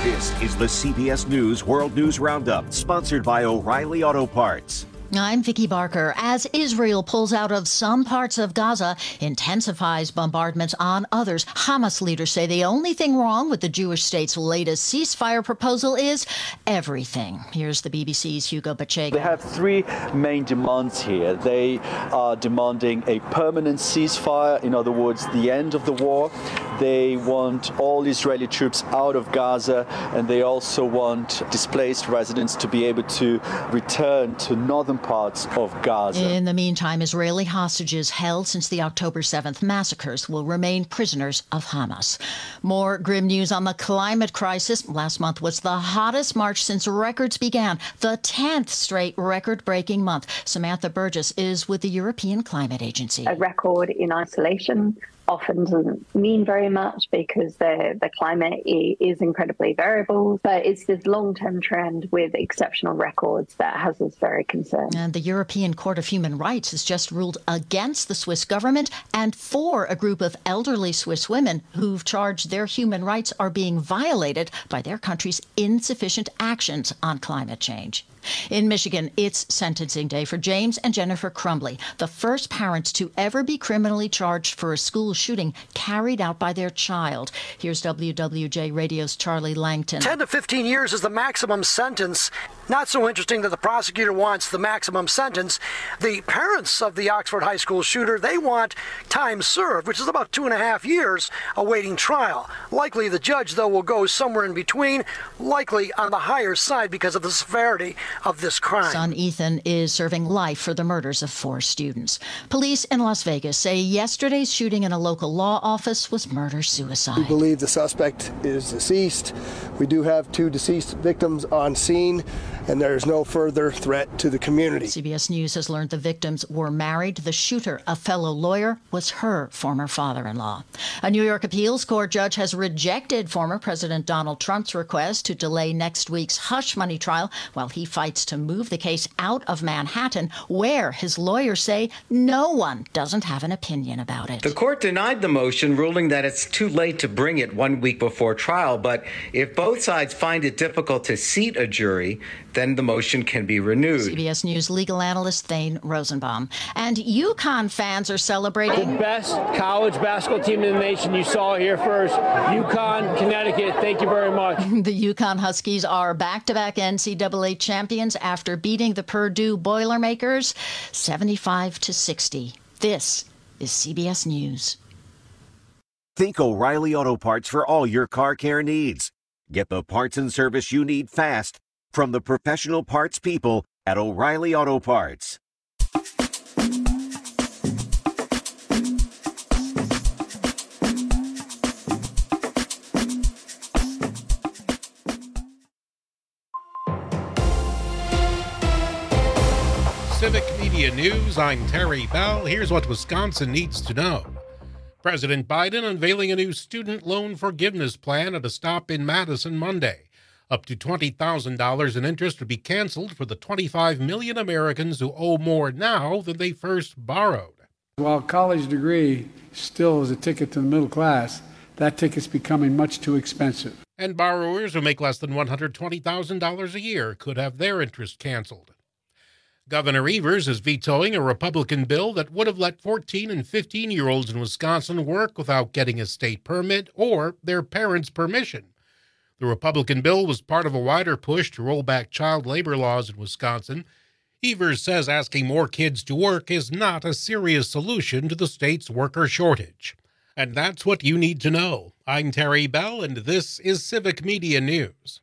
This is the CBS News World News Roundup, sponsored by O'Reilly Auto Parts. I'm Vicki Barker. As Israel pulls out of some parts of Gaza, intensifies bombardments on others, Hamas leaders say the only thing wrong with the Jewish state's latest ceasefire proposal is everything. Here's the BBC's Hugo Bachega. They have three main demands here. They are demanding a permanent ceasefire, in other words, the end of the war. They want all Israeli troops out of Gaza, and they also want displaced residents to be able to return to northern parts of Gaza. In the meantime, Israeli hostages held since the October 7th massacres will remain prisoners of Hamas. More grim news on the climate crisis. Last month was the hottest March since records began, the 10th straight record-breaking month. Samantha Burgess is with the European Climate Agency. A record in isolation often doesn't mean very much because the climate is incredibly variable, but it's this long-term trend with exceptional records that has us very concerned. And the European Court of Human Rights has just ruled against the Swiss government and for a group of elderly Swiss women who've charged their human rights are being violated by their country's insufficient actions on climate change. In Michigan, it's sentencing day for James and Jennifer Crumbley, the first parents to ever be criminally charged for a school shooting carried out by their child. Here's WWJ Radio's Charlie Langton. 10 to 15 years is the maximum sentence. Not so interesting that the prosecutor wants the maximum sentence. The parents of the Oxford High School shooter, they want time served, which is about 2.5 years awaiting trial. Likely the judge, though, will go somewhere in between, likely on the higher side because of the severity of this crime. Son Ethan is serving life for the murders of 4 students. Police in Las Vegas say yesterday's shooting in a local law office was murder-suicide. We believe the suspect is deceased. We do have 2 deceased victims on scene, and there is no further threat to the community. CBS News has learned the victims were married. The shooter, a fellow lawyer, was her former father-in-law. A New York appeals court judge has rejected former President Donald Trump's request to delay next week's hush money trial while he fights to move the case out of Manhattan, where his lawyers say no one doesn't have an opinion about it. The court denied the motion, ruling that it's too late to bring it 1 week before trial. But if both sides find it difficult to seat a jury, then the motion can be renewed. CBS News legal analyst Thane Rosenbaum. And UConn fans are celebrating. The best college basketball team in the nation. You saw it here first. UConn, Connecticut, thank you very much. The UConn Huskies are back-to-back NCAA champions after beating the Purdue Boilermakers 75-60. This is CBS News. Think O'Reilly Auto Parts for all your car care needs. Get the parts and service you need fast from the professional parts people at O'Reilly Auto Parts. Civic Media News, I'm Terry Bell. Here's what Wisconsin needs to know. President Biden unveiling a new student loan forgiveness plan at a stop in Madison Monday. Up to $20,000 in interest would be canceled for the 25 million Americans who owe more now than they first borrowed. While a college degree still is a ticket to the middle class, that ticket's becoming much too expensive. And borrowers who make less than $120,000 a year could have their interest canceled. Governor Evers is vetoing a Republican bill that would have let 14 and 15-year-olds in Wisconsin work without getting a state permit or their parents' permission. The Republican bill was part of a wider push to roll back child labor laws in Wisconsin. Evers says asking more kids to work is not a serious solution to the state's worker shortage. And that's what you need to know. I'm Terry Bell, and this is Civic Media News.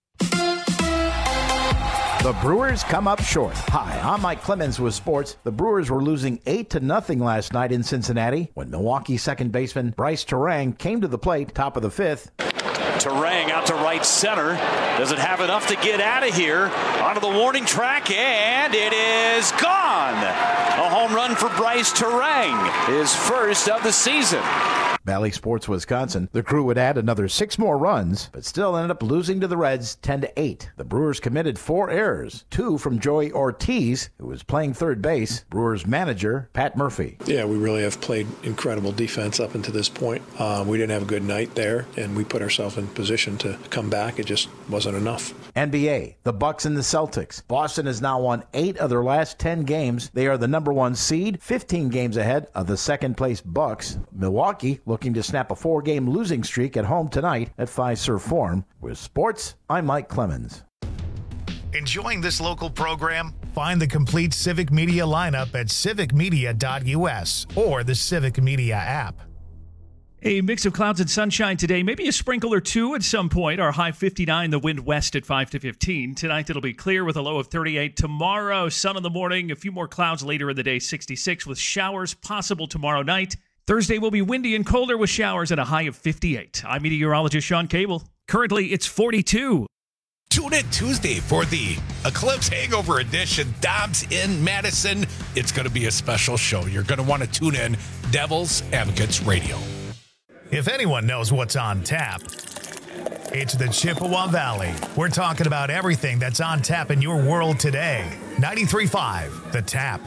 The Brewers come up short. Hi, I'm Mike Clemens with sports. The Brewers were losing 8-0 last night in Cincinnati when Milwaukee second baseman Bryce Terang came to the plate, top of the 5th. Terang out to right center. Doesn't have enough to get out of here. Onto the warning track, and it is gone. A home run for Bryce Terang, his first of the season. Valley Sports Wisconsin, the Crew would add another 6 more runs, but still ended up losing to the Reds 10-8. The Brewers committed 4 errors, 2 from Joey Ortiz, who was playing third base, Brewers manager Pat Murphy. Yeah, we really have played incredible defense up until this point. We didn't have a good night there, and we put ourselves in position to come back. It just wasn't enough. NBA, the Bucks and the Celtics. Boston has now won 8 of their last 10 games. They are the number 1 seed, 15 games ahead of the second-place Bucks. Milwaukee looking to snap a 4-game losing streak at home tonight at Fiserv Forum. With sports, I'm Mike Clemens. Enjoying this local program? Find the complete Civic Media lineup at civicmedia.us or the Civic Media app. A mix of clouds and sunshine today, maybe a sprinkle or two at some point. Our high 59, the wind west at 5 to 15. Tonight it'll be clear with a low of 38. Tomorrow, sun in the morning, a few more clouds later in the day, 66 with showers possible tomorrow night. Thursday will be windy and colder with showers at a high of 58. I'm meteorologist Sean Cable. Currently, it's 42. Tune in Tuesday for the Eclipse Hangover Edition. Dobbs in Madison. It's going to be a special show. You're going to want to tune in. Devil's Advocates Radio. If anyone knows what's on tap, it's the Chippewa Valley. We're talking about everything that's on tap in your world today. 93.5, The Tap.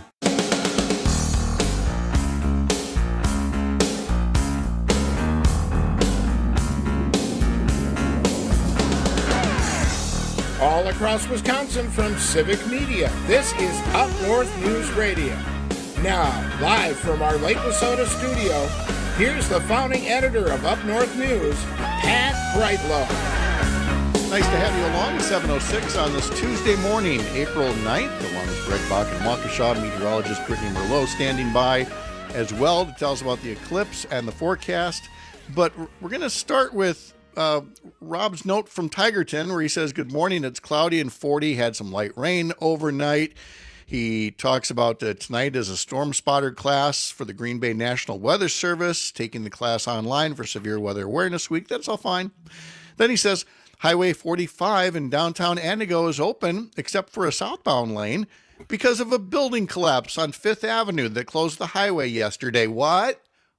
All across Wisconsin from Civic Media, this is Up North News Radio. Now, live from our Lake Wissota studio, here's the founding editor of Up North News, Pat Brightlow. Nice to have you along, 7:06 on this Tuesday morning, April 9th, along with Greg Bach and Waukesha, meteorologist Brittany Merlot standing by as well to tell us about the eclipse and the forecast. But we're going to start with Rob's note from Tigerton where he says, good morning, it's cloudy and 40, had some light rain overnight. He talks about tonight as a storm spotter class for the Green Bay National Weather Service, taking the class online for Severe Weather Awareness Week. That's all fine. Then he says, Highway 45 in downtown Antigo is open except for a southbound lane because of a building collapse on 5th Avenue that closed the highway yesterday. What?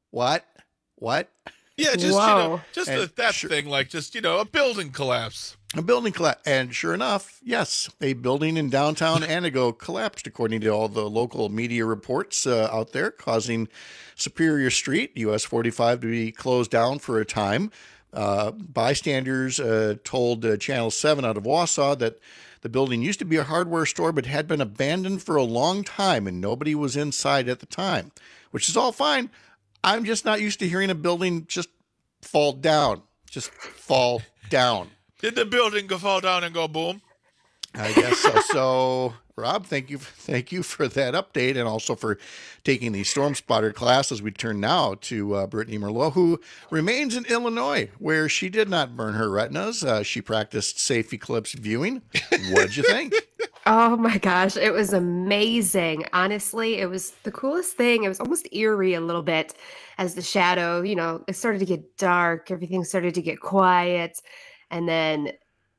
Yeah, just, thing, like just, a building collapse. A building collapse. And sure enough, yes, a building in downtown Antigo collapsed, according to all the local media reports out there, causing Superior Street, US 45, to be closed down for a time. Bystanders told Channel 7 out of Wausau that the building used to be a hardware store, but had been abandoned for a long time, and nobody was inside at the time, which is all fine. I'm just not used to hearing a building just fall down. Just fall down. Did the building fall down and go boom? I guess so. So, Rob, thank you for that update, and also for taking the Storm Spotter class as we turn now to Brittany Merlot, who remains in Illinois, where she did not burn her retinas. She practiced safe eclipse viewing. What'd you think? Oh my gosh, it was amazing. Honestly, it was the coolest thing. It was almost eerie a little bit as the shadow, it started to get dark. Everything started to get quiet. And then,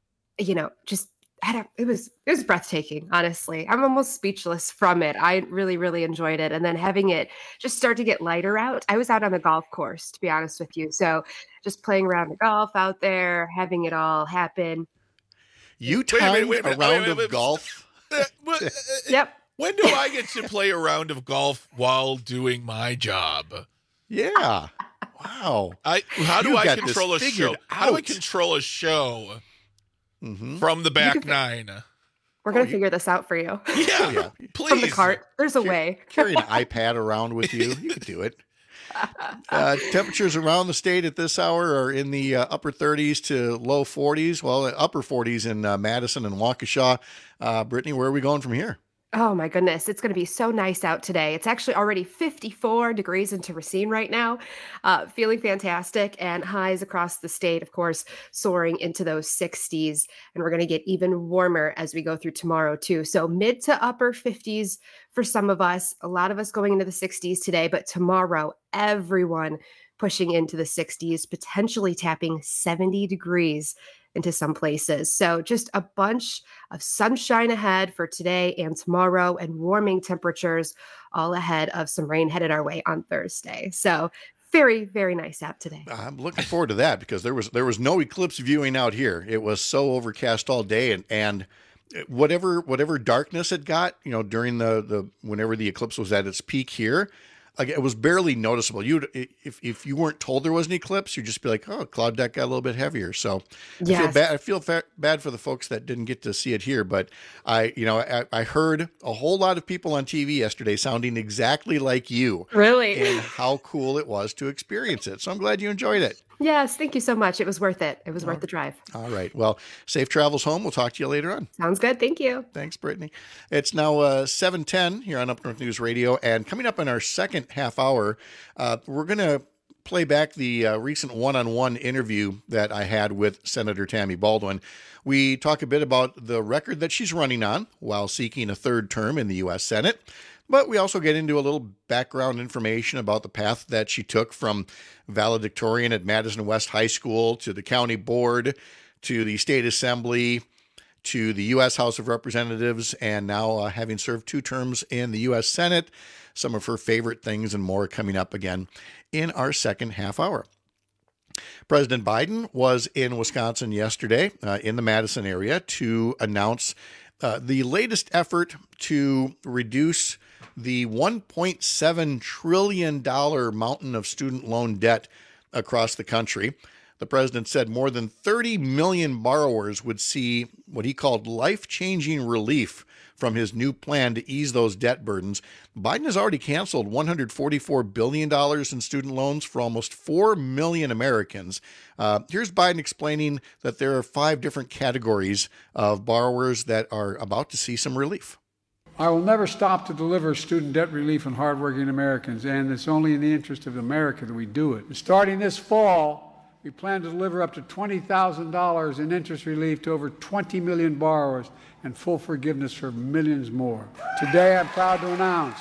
it was breathtaking, honestly. I'm almost speechless from it. I really, really enjoyed it. And then having it just start to get lighter out. I was out on the golf course, to be honest with you. So just playing around the golf out there, having it all happen. You timed a round of golf? Yep. When do I get to play a round of golf while doing my job? Yeah. Wow. How do I control a show? How do I control a show from the back nine? We're going to figure this out for you. Yeah. Please. From the cart. There's a way. Carry an iPad around with you. You can do it. Temperatures around the state at this hour are in the upper 30s to low 40s. Well, upper 40s in Madison and Waukesha. Brittany, where are we going from here? Oh my goodness. It's going to be so nice out today. It's actually already 54 degrees into Racine right now. Feeling fantastic, and highs across the state, of course, soaring into those 60s. And we're going to get even warmer as we go through tomorrow too. So mid to upper 50s for some of us, a lot of us going into the 60s today, but tomorrow, everyone pushing into the 60s, potentially tapping 70 degrees into some places. So just a bunch of sunshine ahead for today and tomorrow, and warming temperatures all ahead of some rain headed our way on Thursday. So very, very nice out today. I'm looking forward to that because there was no eclipse viewing out here. It was so overcast all day, and whatever darkness it got, during the whenever the eclipse was at its peak here, like, it was barely noticeable. If you weren't told there was an eclipse, you'd just be like, oh, cloud deck got a little bit heavier. So yes. I feel bad for the folks that didn't get to see it here. But I heard a whole lot of people on TV yesterday sounding exactly like you. Really? And how cool it was to experience it. So I'm glad you enjoyed it. Yes, thank you so much. It was worth it. It was worth the drive. All right. Well, safe travels home. We'll talk to you later on. Sounds good. Thank you. Thanks, Brittany. It's now 7:10 here on Up North News Radio. And coming up in our second half hour, we're going to play back the recent one-on-one interview that I had with Senator Tammy Baldwin. We talk a bit about the record that she's running on while seeking a third term in the U.S. Senate. But we also get into a little background information about the path that she took from valedictorian at Madison West High School to the county board, to the state assembly, to the U.S. House of Representatives, and now having served 2 terms in the U.S. Senate. Some of her favorite things and more coming up again in our second half hour. President Biden was in Wisconsin yesterday in the Madison area to announce the latest effort to reduce the $1.7 trillion mountain of student loan debt across the country. The president said more than 30 million borrowers would see what he called life-changing relief from his new plan to ease those debt burdens. Biden has already canceled $144 billion in student loans for almost 4 million Americans. Here's Biden explaining that there are 5 different categories of borrowers that are about to see some relief. I will never stop to deliver student debt relief on hardworking Americans, and it's only in the interest of America that we do it. Starting this fall, we plan to deliver up to $20,000 in interest relief to over 20 million borrowers and full forgiveness for millions more. Today, I'm proud to announce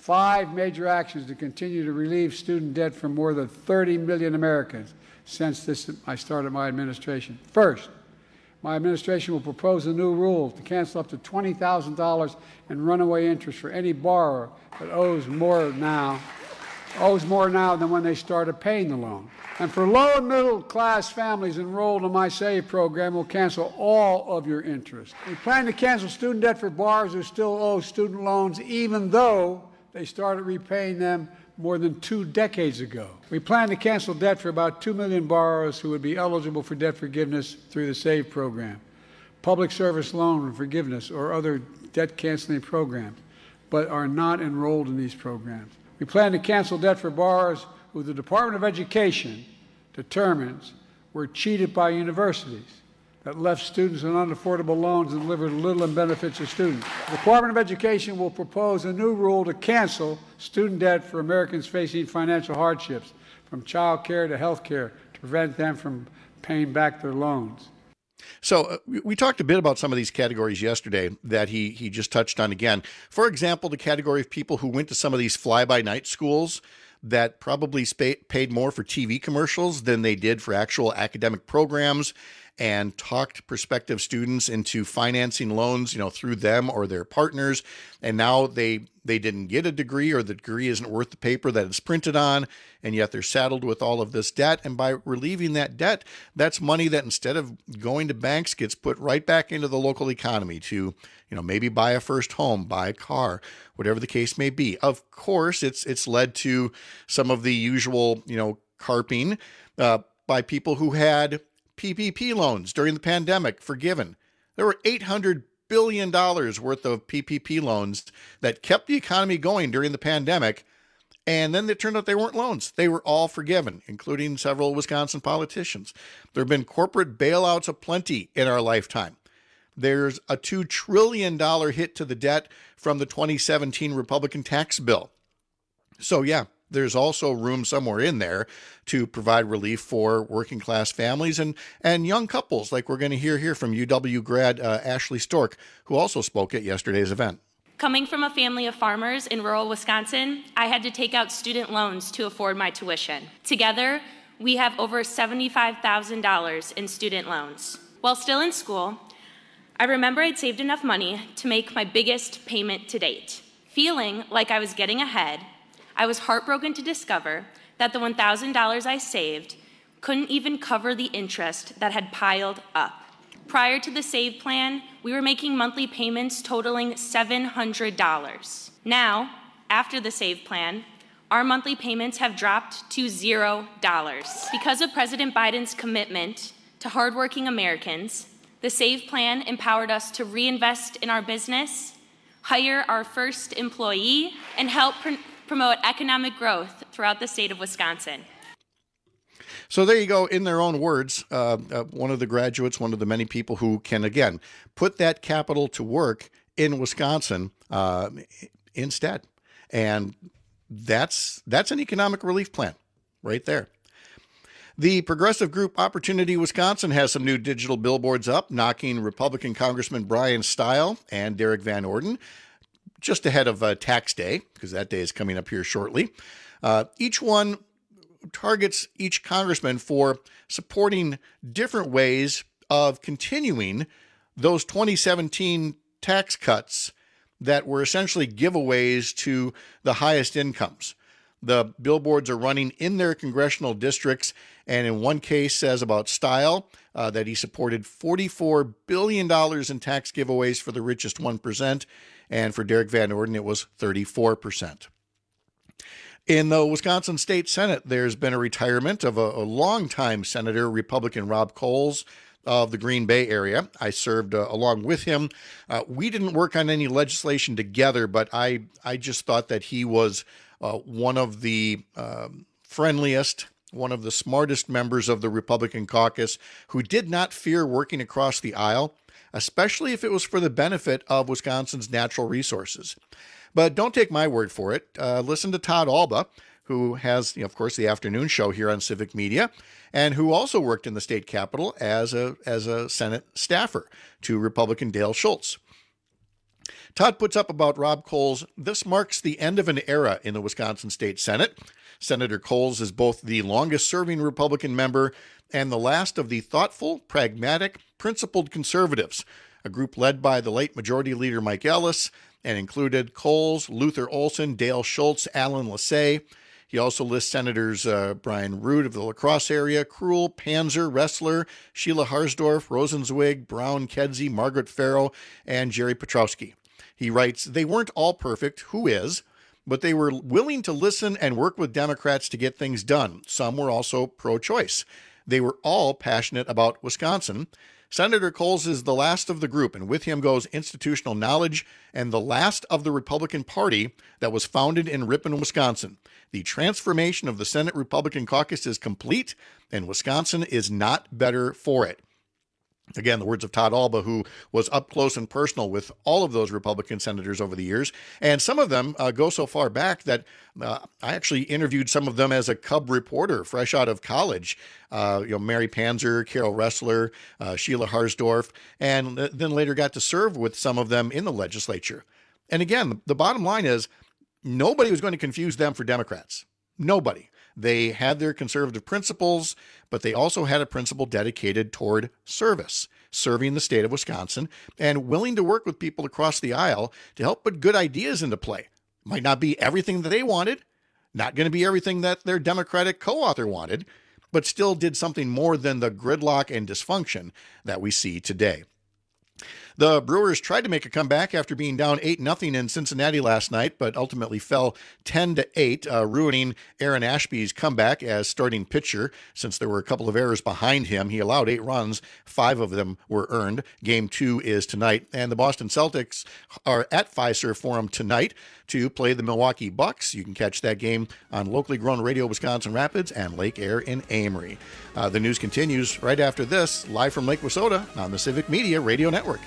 5 major actions to continue to relieve student debt from more than 30 million Americans since I started my administration. First, my administration will propose a new rule to cancel up to $20,000 in runaway interest for any borrower that owes more now than when they started paying the loan. And for low and middle class families enrolled in my SAVE program, we'll cancel all of your interest. We plan to cancel student debt for borrowers who still owe student loans even though they started repaying them more than 2 decades ago. We plan to cancel debt for about 2 million borrowers who would be eligible for debt forgiveness through the SAVE program, public service loan forgiveness, or other debt canceling programs, but are not enrolled in these programs. We plan to cancel debt for borrowers who the Department of Education determines were cheated by universities that left students on unaffordable loans and delivered little in benefits to students. The Department of Education will propose a new rule to cancel student debt for Americans facing financial hardships, from child care to health care, to prevent them from paying back their loans. So we talked a bit about some of these categories yesterday that he just touched on again. For example, the category of people who went to some of these fly-by-night schools that probably paid more for TV commercials than they did for actual academic programs, and talked prospective students into financing loans, through them or their partners. And now they didn't get a degree, or the degree isn't worth the paper that it's printed on, and yet they're saddled with all of this debt. And by relieving that debt, that's money that instead of going to banks gets put right back into the local economy to, maybe buy a first home, buy a car, whatever the case may be. Of course, it's led to some of the usual, carping by people who had PPP loans during the pandemic forgiven. There were $800 billion worth of PPP loans that kept the economy going during the pandemic, and then it turned out they weren't loans. They were all forgiven, including several Wisconsin politicians. There have been corporate bailouts aplenty in our lifetime. There's a $2 trillion hit to the debt from the 2017 Republican tax bill. So yeah, there's also room somewhere in there to provide relief for working class families and young couples, like we're going to hear here from UW grad Ashley Stork, who also spoke at yesterday's event. Coming from a family of farmers in rural Wisconsin, I had to take out student loans to afford my tuition. Together, we have over $75,000 in student loans. While still in school, I remember I'd saved enough money to make my biggest payment to date. Feeling like I was getting ahead, I was heartbroken to discover that the $1,000 I saved couldn't even cover the interest that had piled up. Prior to the SAVE plan, we were making monthly payments totaling $700. Now, after the SAVE plan, our monthly payments have dropped to $0. Because of President Biden's commitment to hardworking Americans, the SAVE plan empowered us to reinvest in our business, hire our first employee, and help promote economic growth throughout the state of Wisconsin. So there you go, in their own words, one of the graduates, one of the many people who can, again, put that capital to work in Wisconsin instead. And that's an economic relief plan right there. The progressive group Opportunity Wisconsin has some new digital billboards up, knocking Republican Congressman Brian Stile and Derek Van Orden just ahead of tax day, because that day is coming up here shortly. Each one targets each congressman for supporting different ways of continuing those 2017 tax cuts that were essentially giveaways to the highest incomes. The billboards are running in their congressional districts, and in one case says about Stile that he supported $44 billion in tax giveaways for the richest 1%, and for Derek Van Orden it was 34%. In the Wisconsin State Senate, there's been a retirement of a longtime Senator, Republican Rob Coles of the Green Bay area. I served along with him. We didn't work on any legislation together, but I just thought that he was one of the friendliest, one of the smartest members of the Republican caucus who did not fear working across the aisle, especially if it was for the benefit of Wisconsin's natural resources. But don't take my word for it. Listen to Todd Alba, who has, of course, the afternoon show here on Civic Media, and who also worked in the state capitol as a Senate staffer to Republican Dale Schultz. Todd puts up about Rob Coles, this marks the end of an era in the Wisconsin State Senate. Senator Coles is both the longest-serving Republican member and the last of the thoughtful, pragmatic, principled conservatives, a group led by the late Majority Leader Mike Ellis, and included Coles, Luther Olson, Dale Schultz, Alan Lassay. He also lists Senators Brian Root of the La Crosse area, Krull, Panzer, Ressler, Sheila Harsdorf, Rosenzweig, Brown, Kedzie, Margaret Farrow, and Jerry Petrowski. He writes, they weren't all perfect, who is, but they were willing to listen and work with Democrats to get things done. Some were also pro-choice. They were all passionate about Wisconsin. Senator Coles is the last of the group, and with him goes institutional knowledge and the last of the Republican Party that was founded in Ripon, Wisconsin. The transformation of the Senate Republican caucus is complete, and Wisconsin is not better for it. Again, the words of Todd Alba, who was up close and personal with all of those Republican senators over the years. And some of them go so far back that I actually interviewed some of them as a Cub reporter fresh out of college. Mary Panzer, Carol Ressler, Sheila Harsdorf, and then later got to serve with some of them in the legislature. And again, the bottom line is nobody was going to confuse them for Democrats. Nobody. They had their conservative principles, but they also had a principle dedicated toward service, serving the state of Wisconsin, and willing to work with people across the aisle to help put good ideas into play. Might not be everything that they wanted, not going to be everything that their Democratic co-author wanted, but still did something more than the gridlock and dysfunction that we see today. The Brewers tried to make a comeback after being down 8-0 in Cincinnati last night, but ultimately fell 10-8, ruining Aaron Ashby's comeback as starting pitcher since there were a couple of errors behind him. He allowed 8 runs, 5 of them were earned. Game 2 is tonight, and the Boston Celtics are at Fiserv Forum tonight to play the Milwaukee Bucks. You can catch that game on locally grown Radio Wisconsin Rapids and Lake Air in Amory. The news continues right after this, live from Lake Wissota on the Civic Media Radio Network.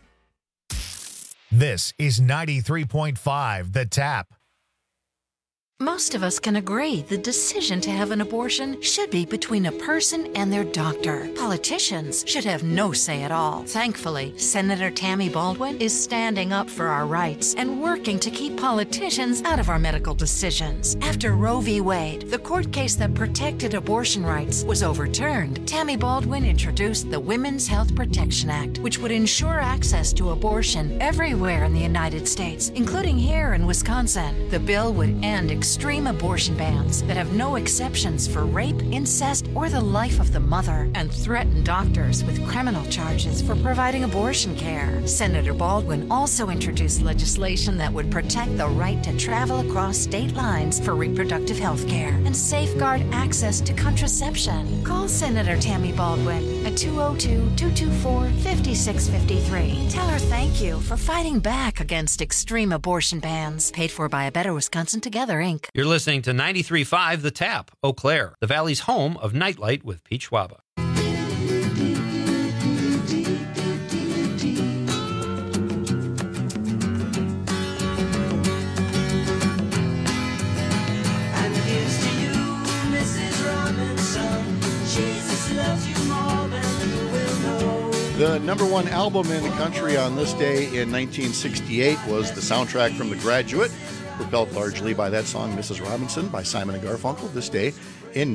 This is 93.5 The Tap. Most of us can agree the decision to have an abortion should be between a person and their doctor. Politicians should have no say at all. Thankfully, Senator Tammy Baldwin is standing up for our rights and working to keep politicians out of our medical decisions. After Roe v. Wade, the court case that protected abortion rights, was overturned, Tammy Baldwin introduced the Women's Health Protection Act, which would ensure access to abortion everywhere in the United States, including here in Wisconsin. The bill would end extreme abortion bans that have no exceptions for rape, incest, or the life of the mother, and threaten doctors with criminal charges for providing abortion care. Senator Baldwin also introduced legislation that would protect the right to travel across state lines for reproductive health care and safeguard access to contraception. Call Senator Tammy Baldwin at 202-224-5653. Tell her thank you for fighting back against extreme abortion bans. Paid for by A Better Wisconsin Together, Inc. You're listening to 93.5 The Tap, Eau Claire, the Valley's home of Nightlight with Pete Schwaba. The number one album in the country on this day in 1968 was the soundtrack from The Graduate, propelled largely by that song, Mrs. Robinson, by Simon & Garfunkel, this day in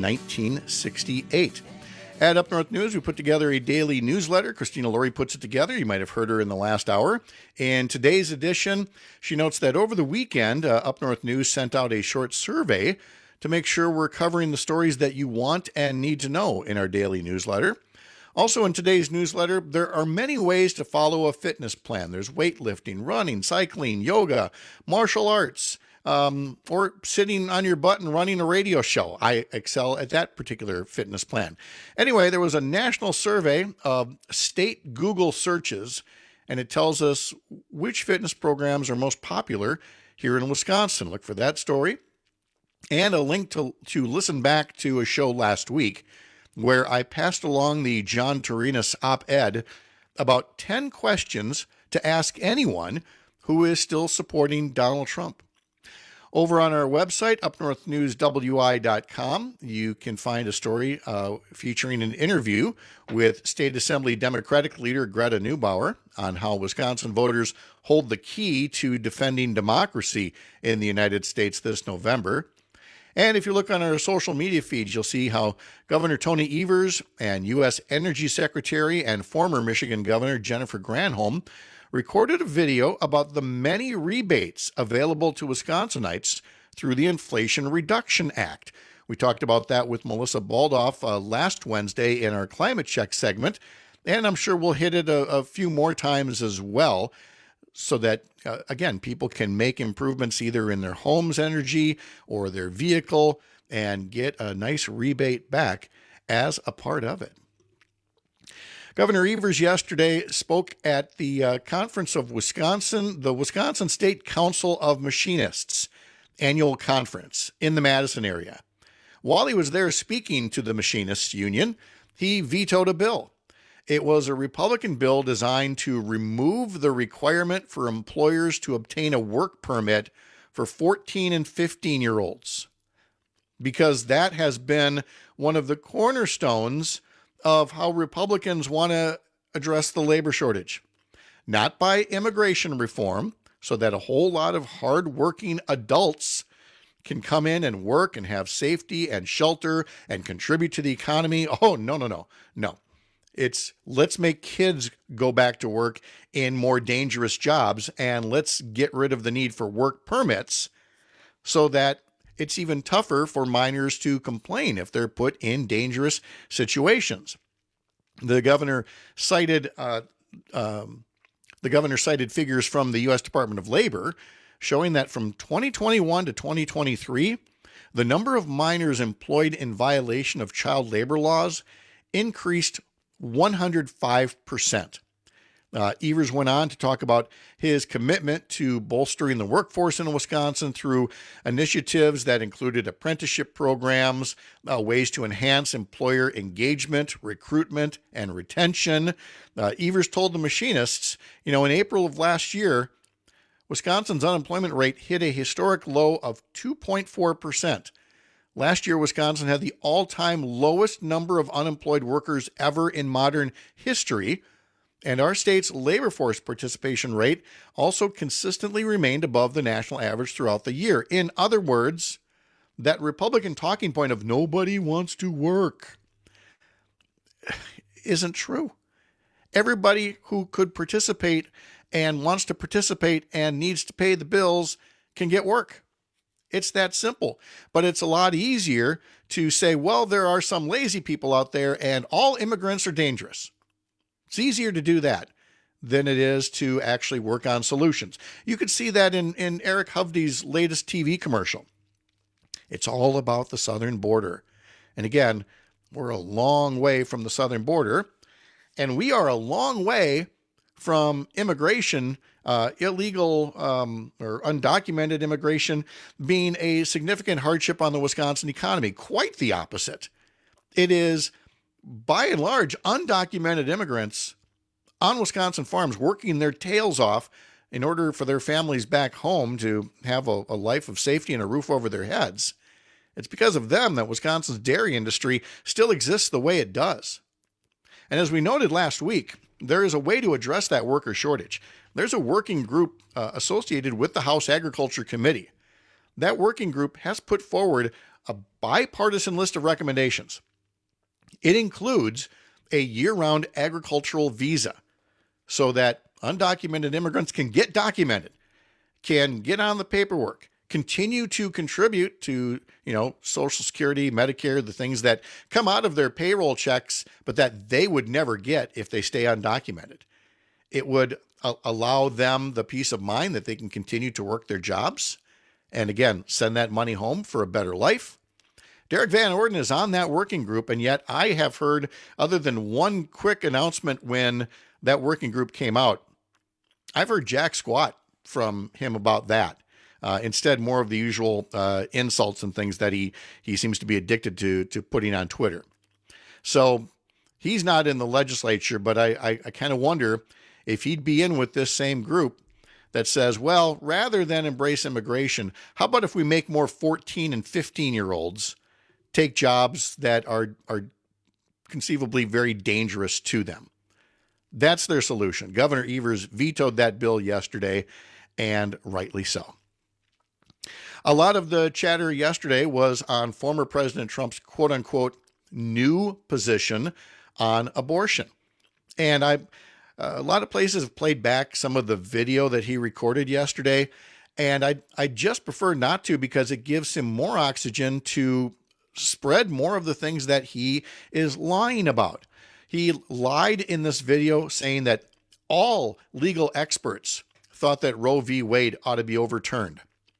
1968. At Up North News, we put together a daily newsletter. Christina Laurie puts it together. You might have heard her in the last hour. In today's edition, she notes that over the weekend, Up North News sent out a short survey to make sure we're covering the stories that you want and need to know in our daily newsletter. Also in today's newsletter, there are many ways to follow a fitness plan. There's weightlifting, running, cycling, yoga, martial arts, or sitting on your butt and running a radio show. I excel at that particular fitness plan. Anyway, there was a national survey of state Google searches, and it tells us which fitness programs are most popular here in Wisconsin. Look for that story. And a link to listen back to a show last week where I passed along the John Turinas op-ed about 10 questions to ask anyone who is still supporting Donald Trump. Over on our website, upnorthnewswi.com, you can find a story featuring an interview with State Assembly Democratic leader Greta Neubauer on how Wisconsin voters hold the key to defending democracy in the United States this November. And if you look on our social media feeds, you'll see how Governor Tony Evers and U.S. Energy Secretary and former Michigan Governor Jennifer Granholm recorded a video about the many rebates available to Wisconsinites through the Inflation Reduction Act. We talked about that with Melissa Baldoff last Wednesday in our Climate Check segment, and I'm sure we'll hit it a few more times as well, so that, again, people can make improvements either in their home's energy or their vehicle and get a nice rebate back as a part of it. Governor Evers yesterday spoke at the Conference of Wisconsin, the Wisconsin State Council of Machinists annual conference in the Madison area. While he was there speaking to the Machinists Union, he vetoed a bill. It was a Republican bill designed to remove the requirement for employers to obtain a work permit for 14 and 15-year-olds, because that has been one of the cornerstones of how Republicans want to address the labor shortage. Not by immigration reform, so that a whole lot of hardworking adults can come in and work and have safety and shelter and contribute to the economy. Oh, no. It's let's make kids go back to work in more dangerous jobs, and let's get rid of the need for work permits so that it's even tougher for minors to complain if they're put in dangerous situations. The governor cited figures from the U.S. Department of Labor showing that from 2021 to 2023, the number of minors employed in violation of child labor laws increased 105%. Evers went on to talk about his commitment to bolstering the workforce in Wisconsin through initiatives that included apprenticeship programs, ways to enhance employer engagement, recruitment, and retention. Evers told the Machinists, in April of last year, Wisconsin's unemployment rate hit a historic low of 2.4%. Last year, Wisconsin had the all-time lowest number of unemployed workers ever in modern history, and our state's labor force participation rate also consistently remained above the national average throughout the year. In other words, that Republican talking point of nobody wants to work isn't true. Everybody who could participate and wants to participate and needs to pay the bills can get work. It's that simple. But it's a lot easier to say, well, there are some lazy people out there and all immigrants are dangerous. It's easier to do that than it is to actually work on solutions. You could see that in Eric Hovde's latest TV commercial. It's all about the southern border. And again, we're a long way from the southern border, and we are a long way from immigration, illegal or undocumented immigration being a significant hardship on the Wisconsin economy. Quite the opposite. It is, by and large, undocumented immigrants on Wisconsin farms working their tails off in order for their families back home to have a life of safety and a roof over their heads. It's because of them that Wisconsin's dairy industry still exists the way it does. And as we noted last week, there is a way to address that worker shortage. There's a working group associated with the House Agriculture Committee. That working group has put forward a bipartisan list of recommendations. It includes a year-round agricultural visa so that undocumented immigrants can get documented, can get on the paperwork, continue to contribute to, Social Security, Medicare, the things that come out of their payroll checks, but that they would never get if they stay undocumented. It would allow them the peace of mind that they can continue to work their jobs and, again, send that money home for a better life. Derek Van Orden is on that working group, and yet I have heard, other than one quick announcement when that working group came out, I've heard jack squat from him about that. Instead, more of the usual insults and things that he seems to be addicted to putting on Twitter. So he's not in the legislature, but I kind of wonder if he'd be in with this same group that says, well, rather than embrace immigration, how about if we make more 14 and 15-year-olds take jobs that are conceivably very dangerous to them? That's their solution. Governor Evers vetoed that bill yesterday, and rightly so. A lot of the chatter yesterday was on former President Trump's quote-unquote new position on abortion. And a lot of places have played back some of the video that he recorded yesterday, and I just prefer not to because it gives him more oxygen to spread more of the things that he is lying about. He lied in this video saying that all legal experts thought that Roe v. Wade ought to be overturned.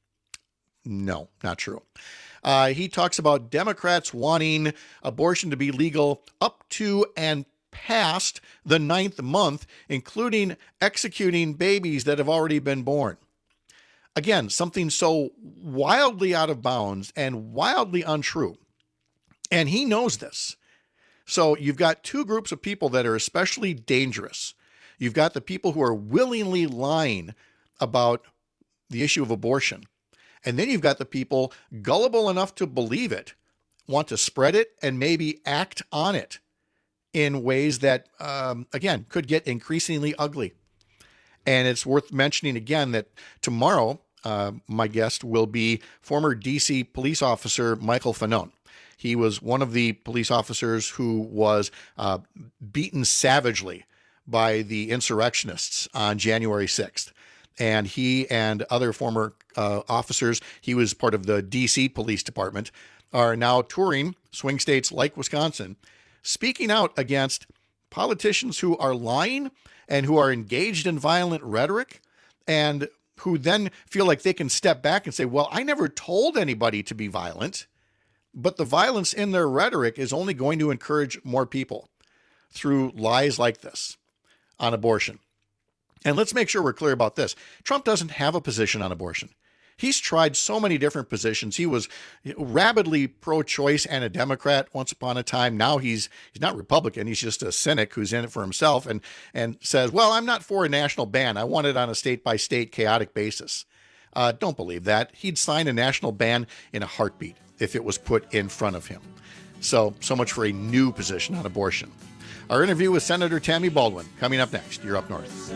No, not true. He talks about Democrats wanting abortion to be legal up to and past the 9th month, including executing babies that have already been born. Again, something so wildly out of bounds and wildly untrue. And he knows this. So you've got two groups of people that are especially dangerous. You've got the people who are willingly lying about the issue of abortion. And then you've got the people gullible enough to believe it, want to spread it, and maybe act on it in ways that, again, could get increasingly ugly. And it's worth mentioning again that tomorrow, my guest will be former D.C. police officer Michael Fanone. He was one of the police officers who was beaten savagely by the insurrectionists on January 6th. And he and other former officers, he was part of the D.C. Police Department, are now touring swing states like Wisconsin, speaking out against politicians who are lying and who are engaged in violent rhetoric and who then feel like they can step back and say, well, I never told anybody to be violent. But the violence in their rhetoric is only going to encourage more people through lies like this on abortion. And let's make sure we're clear about this. Trump doesn't have a position on abortion. He's tried so many different positions. He was rabidly pro-choice and a Democrat once upon a time. Now he's not Republican. He's just a cynic who's in it for himself and says, well, I'm not for a national ban. I want it on a state-by-state chaotic basis. Don't believe that. He'd sign a national ban in a heartbeat if it was put in front of him. So much for a new position on abortion. Our interview with Senator Tammy Baldwin coming up next. You're Up North.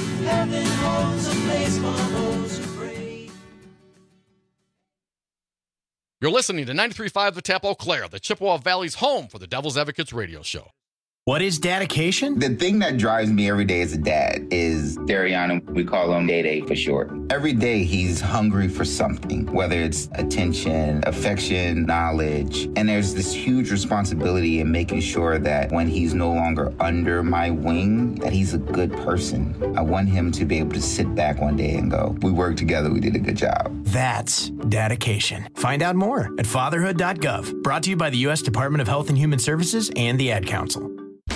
You're listening to 93.5 The Tap Eau Claire, the Chippewa Valley's home for the Devil's Advocates radio show. What is dedication? The thing that drives me every day as a dad is Dariana. We call him Day-Day for short. Every day he's hungry for something, whether it's attention, affection, knowledge. And there's this huge responsibility in making sure that when he's no longer under my wing, that he's a good person. I want him to be able to sit back one day and go, we worked together, we did a good job. That's dedication. Find out more at fatherhood.gov. Brought to you by the U.S. Department of Health and Human Services and the Ad Council.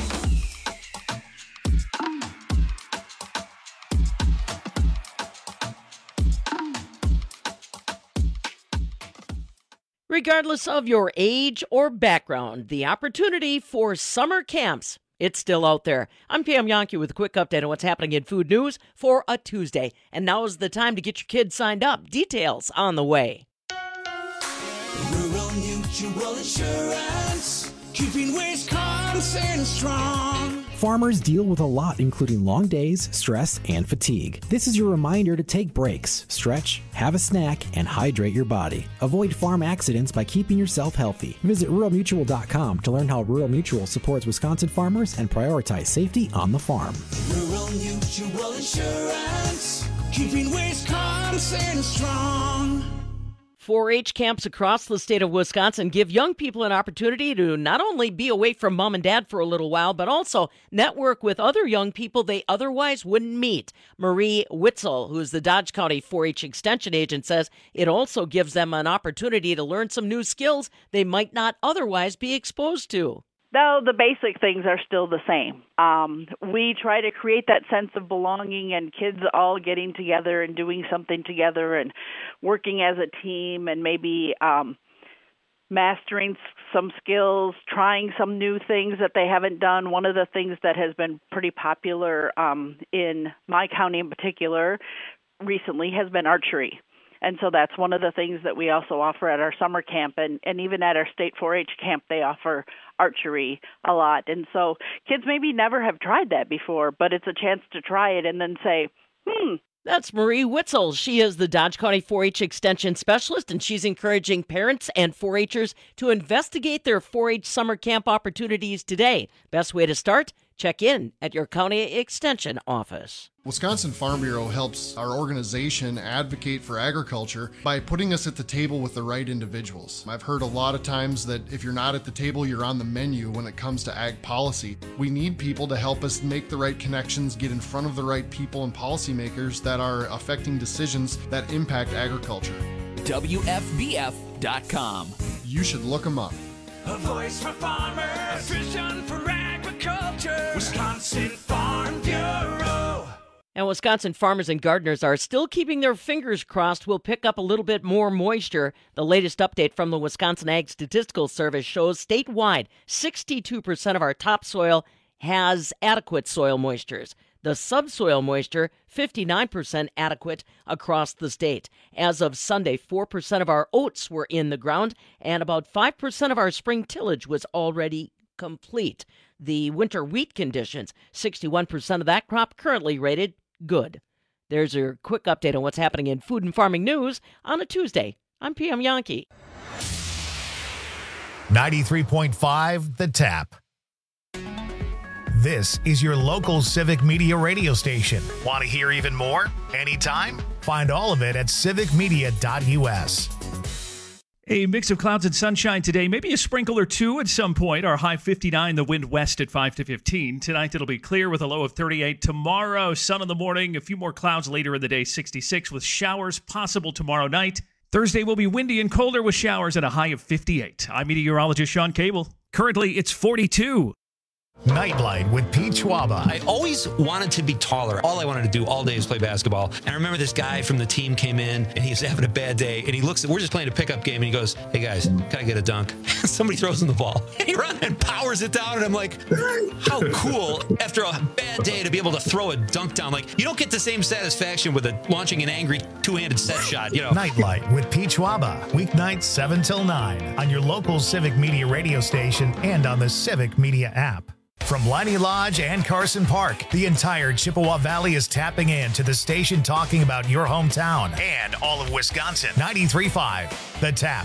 Regardless of your age or background, the opportunity for summer camps, it's still out there. I'm Pam Yonke with a quick update on what's happening in food news for a Tuesday. And now is the time to get your kids signed up. Details on the way. Rural Mutual Insurance, keeping Wisconsin strong. Farmers deal with a lot, including long days, stress, and fatigue. This is your reminder to take breaks, stretch, have a snack, and hydrate your body. Avoid farm accidents by keeping yourself healthy. Visit ruralmutual.com to learn how Rural Mutual supports Wisconsin farmers and prioritize safety on the farm. Rural Mutual Insurance, keeping Wisconsin strong. 4-H camps across the state of Wisconsin give young people an opportunity to not only be away from mom and dad for a little while, but also network with other young people they otherwise wouldn't meet. Marie Witzel, who is the Dodge County 4-H Extension agent, says it also gives them an opportunity to learn some new skills they might not otherwise be exposed to. No, the basic things are still the same. We try to create that sense of belonging and kids all getting together and doing something together and working as a team and maybe mastering some skills, trying some new things that they haven't done. One of the things that has been pretty popular in my county in particular recently has been archery. And so that's one of the things that we also offer at our summer camp. And even at our state 4-H camp, they offer archery a lot. And so kids maybe never have tried that before, but it's a chance to try it and then say, That's Marie Witzel. She is the Dodge County 4-H Extension Specialist, and she's encouraging parents and 4-Hers to investigate their 4-H summer camp opportunities today. Best way to start? Check in at your county extension office. Wisconsin Farm Bureau helps our organization advocate for agriculture by putting us at the table with the right individuals. I've heard a lot of times that if you're not at the table, you're on the menu when it comes to ag policy. We need people to help us make the right connections, get in front of the right people and policymakers that are affecting decisions that impact agriculture. WFBF.com. You should look them up. A voice for farmers, a vision for agriculture, Wisconsin Farm Bureau. And Wisconsin farmers and gardeners are still keeping their fingers crossed we'll pick up a little bit more moisture. The latest update from the Wisconsin Ag Statistical Service shows statewide 62% of our topsoil has adequate soil moistures. The subsoil moisture, 59% adequate across the state. As of Sunday, 4% of our oats were in the ground, and about 5% of our spring tillage was already complete. The winter wheat conditions, 61% of that crop currently rated good. There's your quick update on what's happening in food and farming news on a Tuesday. I'm Pam Yonke. 93.5 The Tap. This is your local civic media radio station. Want to hear even more? Anytime? Find all of it at civicmedia.us. A mix of clouds and sunshine today, maybe a sprinkle or two at some point. Our high 59, the wind west at 5 to 15. Tonight it'll be clear with a low of 38. Tomorrow, sun in the morning, a few more clouds later in the day, 66 with showers possible tomorrow night. Thursday will be windy and colder with showers at a high of 58. I'm meteorologist Sean Cable. Currently, it's 42. Nightlight with Pete Schwaba. I always wanted to be taller. All I wanted to do all day is play basketball. And I remember this guy from the team came in and he's having a bad day. And he looks, we're just playing a pickup game. And he goes, "Hey guys, can I get a dunk?" Somebody throws him the ball. And he runs and powers it down. And I'm like, how cool after a bad day to be able to throw a dunk down. Like, you don't get the same satisfaction with launching an angry two-handed set shot, you know. Nightlight with Pete Schwaba. Weeknights 7 till 9 on your local Civic Media radio station and on the Civic Media app. From Leinie Lodge and Carson Park, the entire Chippewa Valley is tapping in to the station talking about your hometown and all of Wisconsin. 93.5, The Tap.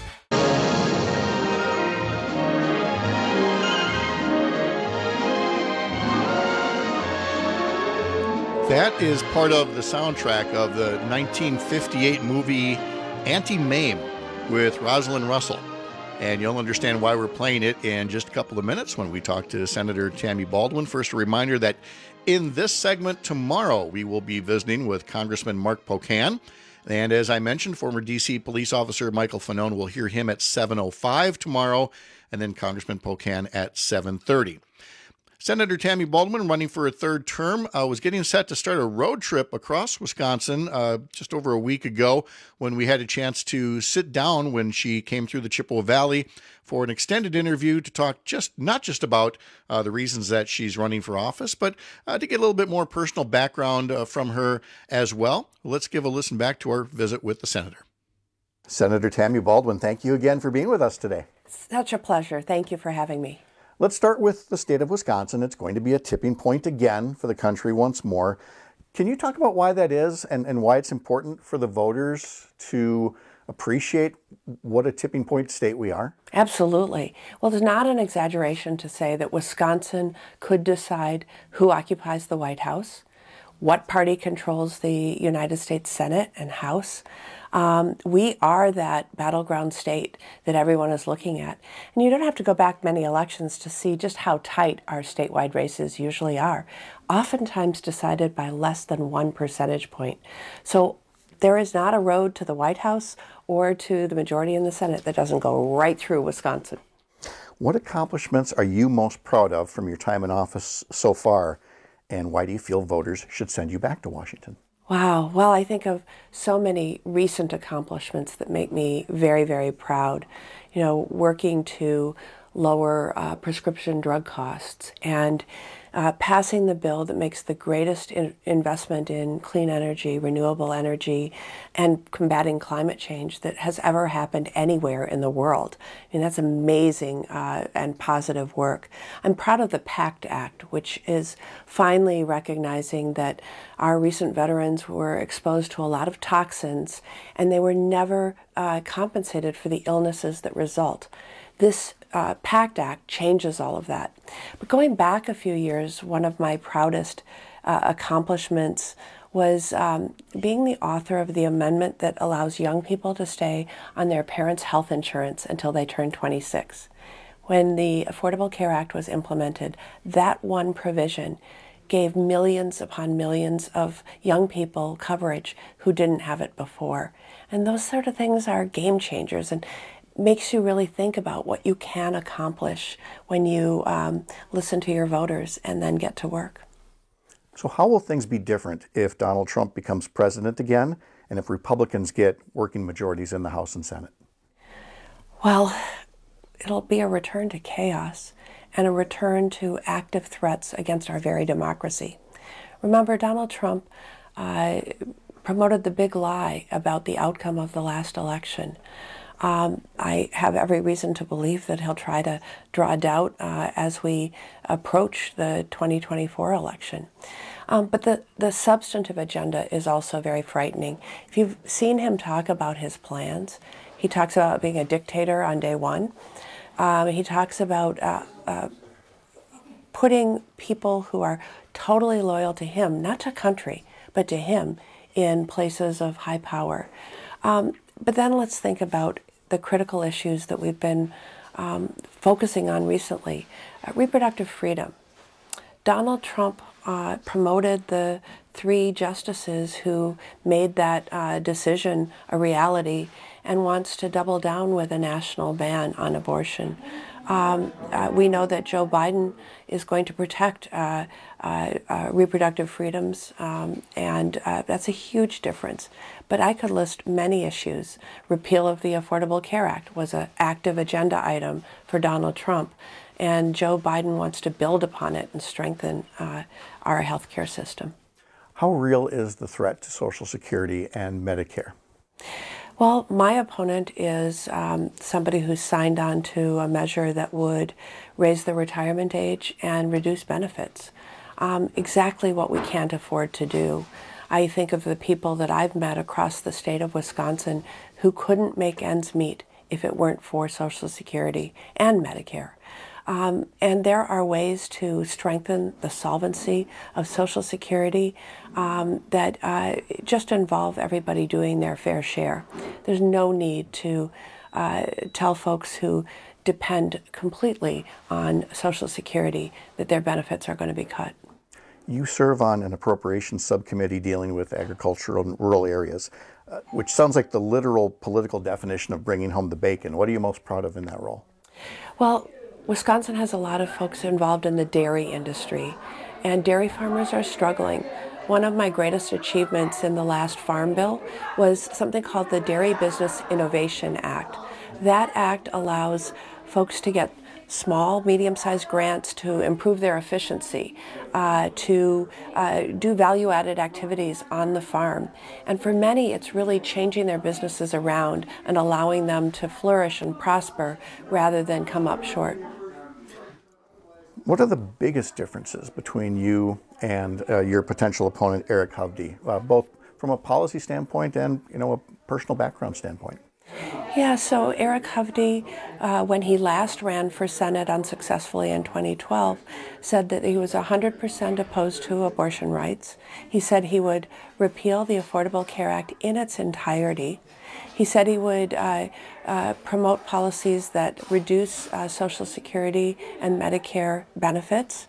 That is part of the soundtrack of the 1958 movie Auntie-Mame with Rosalind Russell. And you'll understand why we're playing it in just a couple of minutes when we talk to Senator Tammy Baldwin. First, a reminder that in this segment tomorrow, we will be visiting with Congressman Mark Pocan. And as I mentioned, former D.C. police officer Michael Fanone, will hear him at 7:05 tomorrow, and then Congressman Pocan at 7:30. Senator Tammy Baldwin, running for a third term, was getting set to start a road trip across Wisconsin just over a week ago when we had a chance to sit down when she came through the Chippewa Valley for an extended interview to talk not just about the reasons that she's running for office, but to get a little bit more personal background from her as well. Let's give a listen back to our visit with the senator. Senator Tammy Baldwin, thank you again for being with us today. Such a pleasure. Thank you for having me. Let's start with the state of Wisconsin. It's going to be a tipping point again for the country once more. Can you talk about why that is and why it's important for the voters to appreciate what a tipping point state we are? Absolutely. Well, it's not an exaggeration to say that Wisconsin could decide who occupies the White House, what party controls the United States Senate and House. We are that battleground state that everyone is looking at. And you don't have to go back many elections to see just how tight our statewide races usually are, oftentimes decided by less than 1 percentage point. So there is not a road to the White House or to the majority in the Senate that doesn't go right through Wisconsin. What accomplishments are you most proud of from your time in office so far, and why do you feel voters should send you back to Washington? Wow. Well, I think of so many recent accomplishments that make me very, very proud. You know, working to lower prescription drug costs and passing the bill that makes the greatest investment in clean energy, renewable energy, and combating climate change that has ever happened anywhere in the world. I mean, that's amazing and positive work. I'm proud of the PACT Act, which is finally recognizing that our recent veterans were exposed to a lot of toxins and they were never compensated for the illnesses that result. This PACT Act changes all of that. But going back a few years, one of my proudest accomplishments was being the author of the amendment that allows young people to stay on their parents' health insurance until they turn 26. When the Affordable Care Act was implemented, that one provision gave millions upon millions of young people coverage who didn't have it before. And those sort of things are game changers and makes you really think about what you can accomplish when you listen to your voters and then get to work. So how will things be different if Donald Trump becomes president again and if Republicans get working majorities in the House and Senate? Well, it'll be a return to chaos and a return to active threats against our very democracy. Remember, Donald Trump promoted the big lie about the outcome of the last election. I have every reason to believe that he'll try to draw doubt as we approach the 2024 election. But the substantive agenda is also very frightening. If you've seen him talk about his plans, he talks about being a dictator on day one. He talks about putting people who are totally loyal to him, not to country, but to him, in places of high power. But then let's think about the critical issues that we've been focusing on recently. Reproductive freedom. Donald Trump promoted the 3 justices who made that decision a reality and wants to double down with a national ban on abortion. We know that Joe Biden is going to protect reproductive freedoms, and that's a huge difference. But I could list many issues. Repeal of the Affordable Care Act was an active agenda item for Donald Trump, and Joe Biden wants to build upon it and strengthen our healthcare system. How real is the threat to Social Security and Medicare? Well, my opponent is somebody who signed on to a measure that would raise the retirement age and reduce benefits. Exactly what we can't afford to do. I think of the people that I've met across the state of Wisconsin who couldn't make ends meet if it weren't for Social Security and Medicare. And there are ways to strengthen the solvency of Social Security that just involve everybody doing their fair share. There's no need to tell folks who depend completely on Social Security that their benefits are going to be cut. You serve on an appropriations subcommittee dealing with agricultural and rural areas, which sounds like the literal political definition of bringing home the bacon. What are you most proud of in that role? Well, Wisconsin has a lot of folks involved in the dairy industry, and dairy farmers are struggling. One of my greatest achievements in the last Farm Bill was something called the Dairy Business Innovation Act. That act allows folks to get small, medium-sized grants to improve their efficiency, to do value-added activities on the farm. And for many, it's really changing their businesses around and allowing them to flourish and prosper rather than come up short. What are the biggest differences between you and your potential opponent, Eric Hovde, both from a policy standpoint and, a personal background standpoint? Yeah, so Eric Hovde, when he last ran for Senate unsuccessfully in 2012, said that he was 100% opposed to abortion rights. He said he would repeal the Affordable Care Act in its entirety. He said he would promote policies that reduce Social Security and Medicare benefits,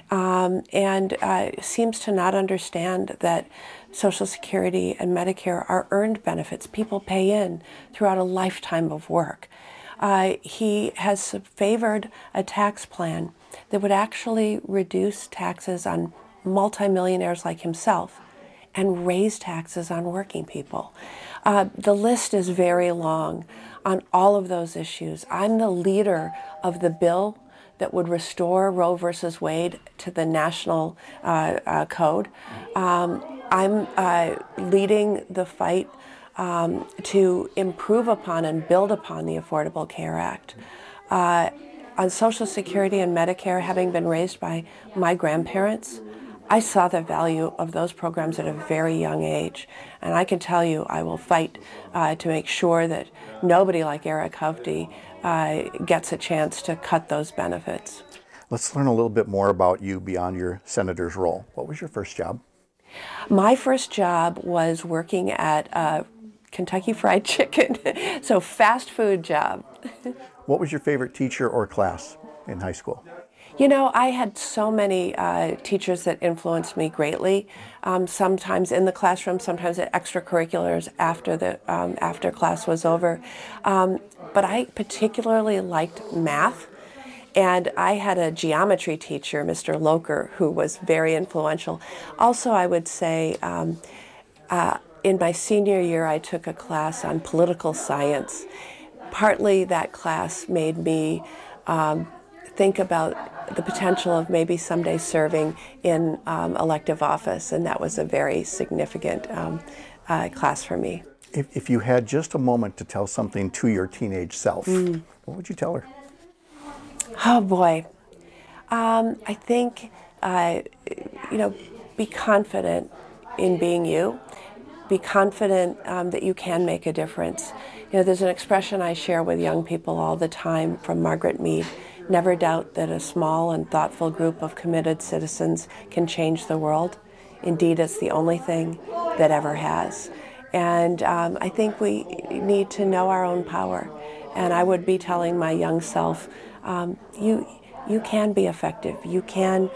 and seems to not understand that Social Security and Medicare are earned benefits people pay in throughout a lifetime of work. He has favored a tax plan that would actually reduce taxes on multimillionaires like himself and raise taxes on working people. The list is very long on all of those issues. I'm the leader of the bill that would restore Roe versus Wade to the national code. I'm leading the fight to improve upon and build upon the Affordable Care Act. On Social Security and Medicare, having been raised by my grandparents, I saw the value of those programs at a very young age. And I can tell you, I will fight to make sure that nobody like Eric Hovde gets a chance to cut those benefits. Let's learn a little bit more about you beyond your senator's role. What was your first job? My first job was working at Kentucky Fried Chicken, so fast food job. What was your favorite teacher or class in high school? I had so many teachers that influenced me greatly. Sometimes in the classroom, sometimes at extracurriculars after class was over. But I particularly liked math. And I had a geometry teacher, Mr. Loker, who was very influential. Also, I would say in my senior year, I took a class on political science. Partly that class made me think about the potential of maybe someday serving in elective office, and that was a very significant class for me. If you had just a moment to tell something to your teenage self, what would you tell her? Oh boy, I think be confident in being you. Be confident that you can make a difference. There's an expression I share with young people all the time from Margaret Mead. Never doubt that a small and thoughtful group of committed citizens can change the world. Indeed, it's the only thing that ever has. And I think we need to know our own power. And I would be telling my young self, you can be effective. You can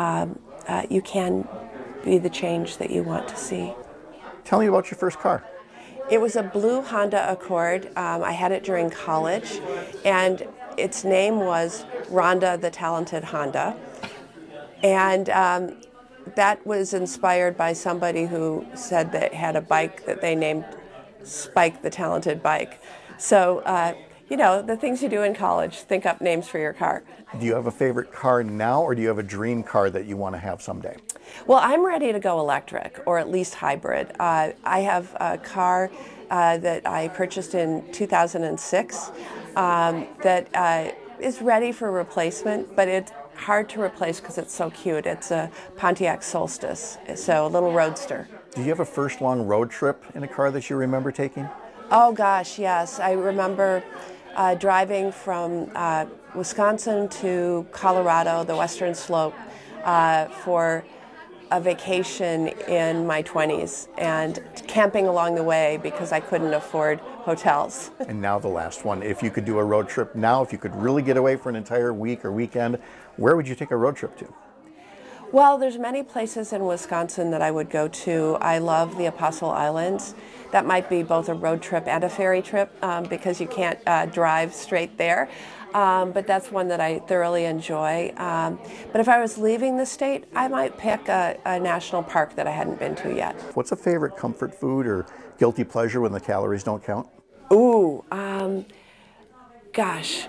be the change that you want to see. Tell me about your first car. It was a blue Honda Accord. I had it during college, and its name was Rhonda the Talented Honda. And that was inspired by somebody who said that had a bike that they named Spike the Talented Bike. So, the things you do in college, think up names for your car. Do you have a favorite car now, or do you have a dream car that you want to have someday? Well, I'm ready to go electric, or at least hybrid. I have a car that I purchased in 2006 that is ready for replacement, but it's hard to replace because it's so cute. It's a Pontiac Solstice, so a little roadster. Do you have a first long road trip in a car that you remember taking? Oh gosh, yes. I remember driving from Wisconsin to Colorado, the Western Slope, for a vacation in my 20s and camping along the way because I couldn't afford hotels. And now the last one. If you could do a road trip now, if you could really get away for an entire week or weekend, where would you take a road trip to? Well, there's many places in Wisconsin that I would go to. I love the Apostle Islands. That might be both a road trip and a ferry trip because you can't drive straight there. But that's one that I thoroughly enjoy. But if I was leaving the state, I might pick a national park that I hadn't been to yet. What's a favorite comfort food or guilty pleasure when the calories don't count? Ooh, gosh.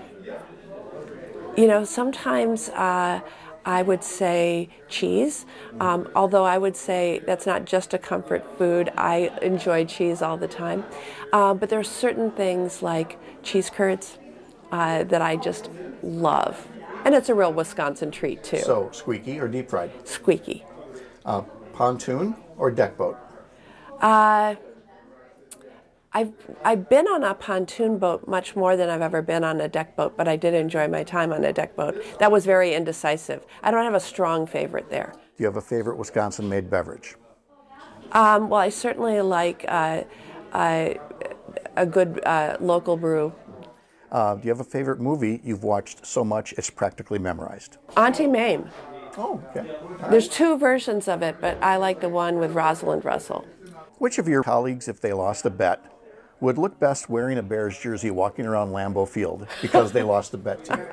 Sometimes I would say cheese, although I would say that's not just a comfort food. I enjoy cheese all the time. But there are certain things like cheese curds that I just love. And it's a real Wisconsin treat, too. So, squeaky or deep fried? Squeaky. Pontoon or deck boat? I've been on a pontoon boat much more than I've ever been on a deck boat, but I did enjoy my time on a deck boat. That was very indecisive. I don't have a strong favorite there. Do you have a favorite Wisconsin-made beverage? Well, I certainly like a good local brew. Do you have a favorite movie you've watched so much it's practically memorized? Auntie Mame. Oh, okay. There's two versions of it, but I like the one with Rosalind Russell. Which of your colleagues, if they lost a bet, would look best wearing a Bears jersey walking around Lambeau Field because they lost a bet to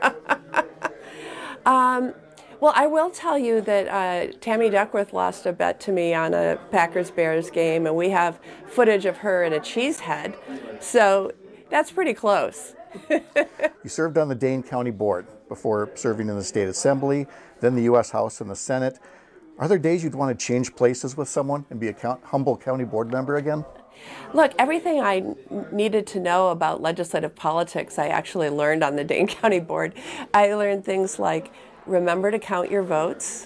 you? Well, I will tell you that Tammy Duckworth lost a bet to me on a Packers-Bears game, and we have footage of her in a cheese head, so that's pretty close. You served on the Dane County Board before serving in the State Assembly, then the U.S. House and the Senate. Are there days you'd want to change places with someone and be a humble county board member again? Look, everything I needed to know about legislative politics, I actually learned on the Dane County Board. I learned things like remember to count your votes.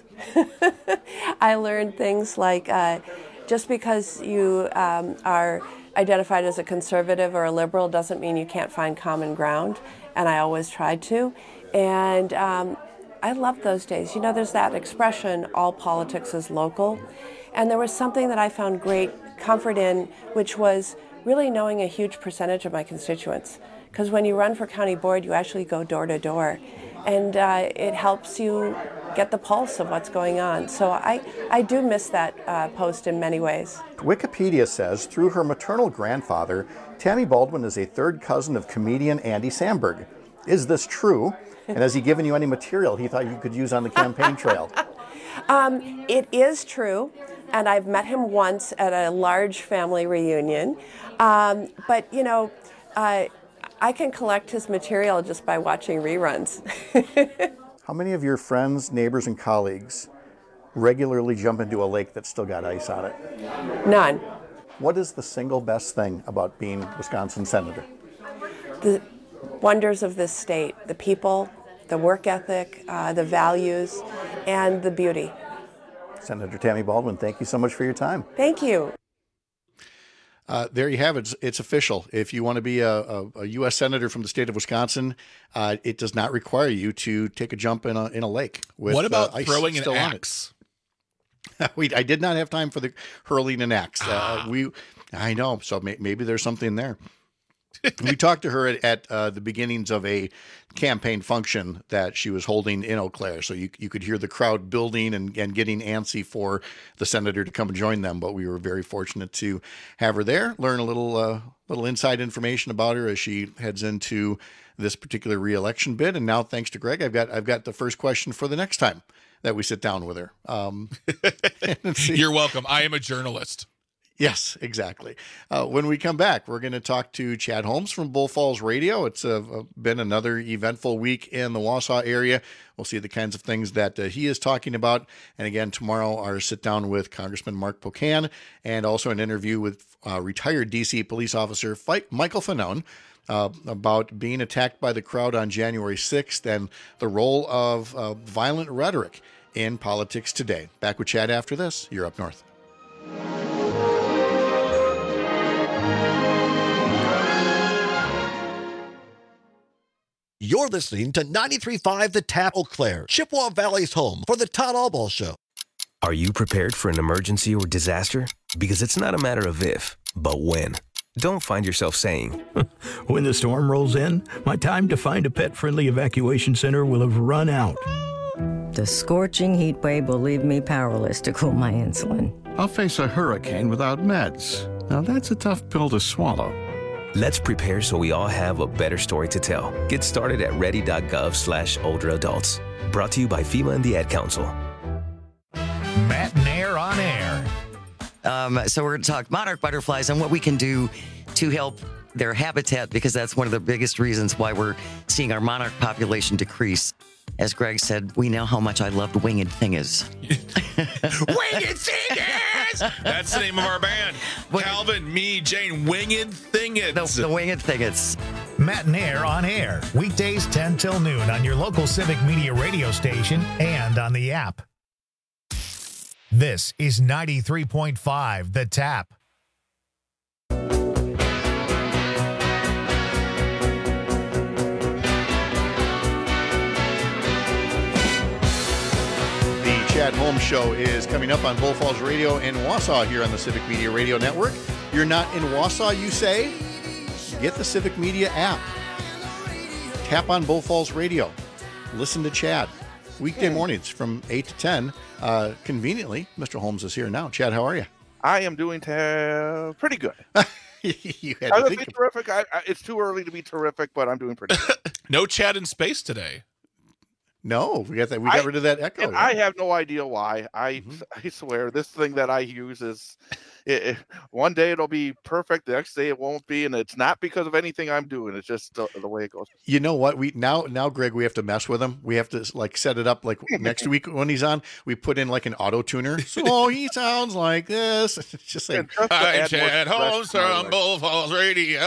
I learned things like just because you are identified as a conservative or a liberal doesn't mean you can't find common ground, and I always tried to. And I love those days. There's that expression, all politics is local. And there was something that I found great comfort in, which was really knowing a huge percentage of my constituents. Because when you run for county board, you actually go door to door. And it helps you get the pulse of what's going on. So I do miss that post in many ways. Wikipedia says, through her maternal grandfather, Tammy Baldwin is a third cousin of comedian Andy Samberg. Is this true? And has he given you any material he thought you could use on the campaign trail? It is true, and I've met him once at a large family reunion. But, I can collect his material just by watching reruns. How many of your friends, neighbors, and colleagues regularly jump into a lake that's still got ice on it? None. What is the single best thing about being Wisconsin Senator? The wonders of this state, the people, the work ethic, the values, and the beauty. Senator Tammy Baldwin, thank you so much for your time. Thank you. There you have it. It's official. If you want to be a U.S. Senator from the state of Wisconsin, it does not require you to take a jump in a lake. With, what about ice throwing still an on axe? I did not have time for the hurling an axe. I know. So maybe there's something there. We talked to her at the beginnings of a campaign function that she was holding in Eau Claire. So you could hear the crowd building and getting antsy for the senator to come and join them. But we were very fortunate to have her there, learn a little inside information about her as she heads into this particular reelection bid. And now, thanks to Greg, I've got the first question for the next time that we sit down with her. You're welcome. I am a journalist. Yes, exactly. When we come back, we're going to talk to Chad Holmes from Bull Falls Radio. It's been another eventful week in the Wausau area. We'll see the kinds of things that he is talking about. And again, tomorrow, our sit down with Congressman Mark Pocan, and also an interview with retired D.C. police officer Michael Fanone about being attacked by the crowd on January 6th and the role of violent rhetoric in politics today. Back with Chad after this. You're Up North. You're listening to 93.5 The Tap, Eau Claire, Chippewa Valley's home for the Todd Albaugh Show. Are you prepared for an emergency or disaster? Because it's not a matter of if, but when. Don't find yourself saying, when the storm rolls in, my time to find a pet-friendly evacuation center will have run out. The scorching heat wave will leave me powerless to cool my insulin. I'll face a hurricane without meds. Now that's a tough pill to swallow. Let's prepare so we all have a better story to tell. Get started at ready.gov/older adults. Brought to you by FEMA and the Ad Council. Matt and Air on Air. So we're going to talk monarch butterflies and what we can do to help their habitat, because that's one of the biggest reasons why we're seeing our monarch population decrease. As Greg said, we know how much I loved Winged Thingers. Winged Thingers! That's the name of our band. Calvin, me, Jane, Winged Thingers. The Winged Thingers. Matt and Air on Air. Weekdays 10 till noon on your local Civic Media radio station and on the app. This is 93.5 The Tap. Chad Holmes Show is coming up on Bull Falls Radio in Wausau here on the Civic Media Radio Network. You're not in Wausau, you say? Get the Civic Media app. Tap on Bull Falls Radio. Listen to Chad. Weekday mornings from 8 to 10. Conveniently, Mr. Holmes is here now. Chad, how are you? I am doing pretty good. You had to think terrific. It's too early to be terrific, but I'm doing pretty good. No Chad in space today. No, we got that. We got rid of that echo. I have no idea why. I swear this thing that I use is one day it'll be perfect, the next day it won't be, and it's not because of anything I'm doing. It's just the way it goes. You know what? We now Greg, we have to mess with him. We have to set it up like next week when he's on. We put in like an auto tuner. So he sounds like this. It's just like I Chad Holmes from Bull Falls Radio.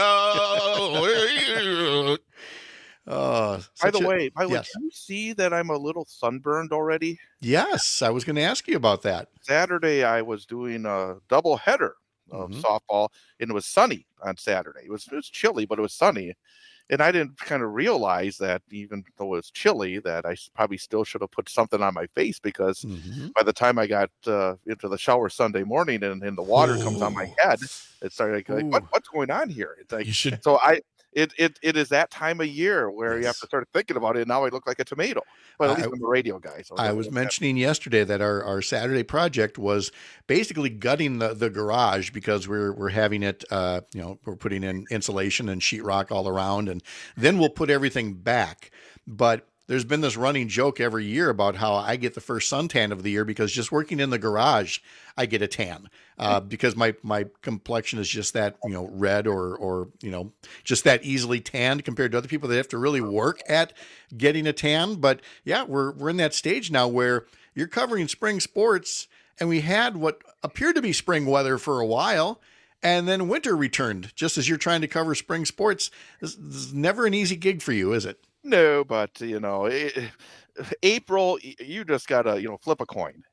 By the way, yes. Did you see that I'm a little sunburned already? Yes, I was going to ask you about that. Saturday, I was doing a double header of softball, and it was sunny on Saturday. It was chilly, but it was sunny. And I didn't kind of realize that even though it was chilly, that I probably still should have put something on my face, because by the time I got into the shower Sunday morning and the water comes on my head, it started like what's going on here? It's like, you should. So It is that time of year where you have to start thinking about it. And now I look like a tomato, but at least I'm a radio guy. So I was mentioning yesterday that our Saturday project was basically gutting the garage, because we're having it, we're putting in insulation and sheetrock all around, and then we'll put everything back. But there's been this running joke every year about how I get the first suntan of the year, because just working in the garage, I get a tan because my complexion is just that, red or just that easily tanned compared to other people that have to really work at getting a tan. But yeah, we're in that stage now where you're covering spring sports, and we had what appeared to be spring weather for a while, and then winter returned just as you're trying to cover spring sports. This is never an easy gig for you, is it? No, but April, you just gotta flip a coin.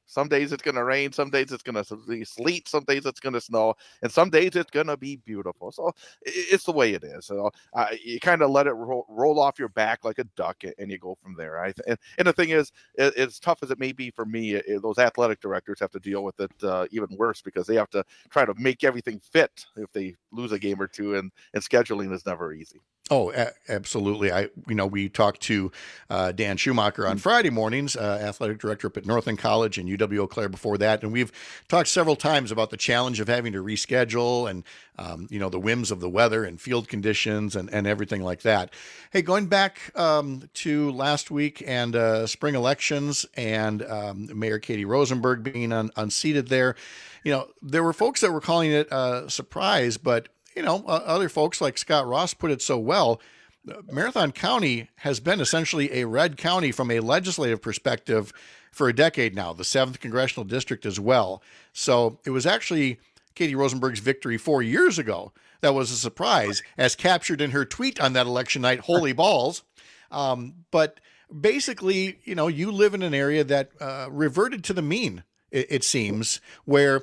Some days it's going to rain, some days it's going to be sleet, some days it's going to snow, and some days it's going to be beautiful. So it's the way it is. So you kind of let it roll off your back like a duck, and you go from there. And the thing is, as tough as it may be for me, those athletic directors have to deal with it even worse, because they have to try to make everything fit if they lose a game or two, and scheduling is never easy. Oh, absolutely. We talked to Dan Schumacher on Friday mornings, athletic director up at Northland College and UW Eau Claire before that. And we've talked several times about the challenge of having to reschedule and, the whims of the weather and field conditions and everything like that. Hey, going back to last week and spring elections and Mayor Katie Rosenberg being unseated there, there were folks that were calling it a surprise, but other folks like Scott Ross put it so well. Marathon County has been essentially a red county from a legislative perspective for a decade now, the 7th Congressional District as well. So it was actually Katie Rosenberg's victory 4 years ago that was a surprise, as captured in her tweet on that election night, holy balls. But basically, you live in an area that reverted to the mean, it seems, where,